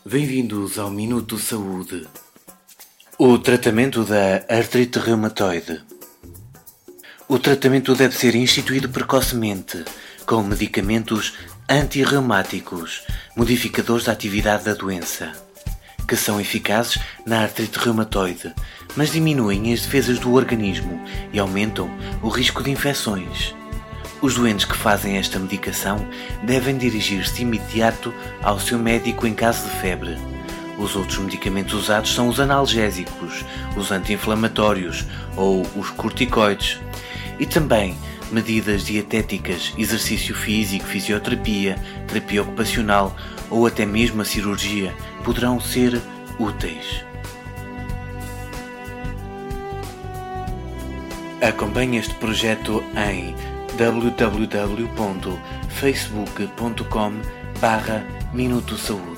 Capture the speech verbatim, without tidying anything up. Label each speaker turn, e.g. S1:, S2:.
S1: Bem-vindos ao Minuto Saúde. O tratamento da artrite reumatoide. O tratamento deve ser instituído precocemente, com medicamentos antirreumáticos, modificadores da atividade da doença, que são eficazes na artrite reumatoide, mas diminuem as defesas do organismo e aumentam o risco de infecções. Os doentes que fazem esta medicação devem dirigir-se de imediato ao seu médico em caso de febre. Os outros medicamentos usados são os analgésicos, os anti-inflamatórios ou os corticoides. E também medidas dietéticas, exercício físico, fisioterapia, terapia ocupacional ou até mesmo a cirurgia poderão ser úteis. Acompanhe este projeto em w w w ponto facebook ponto com barra Minuto Saúde.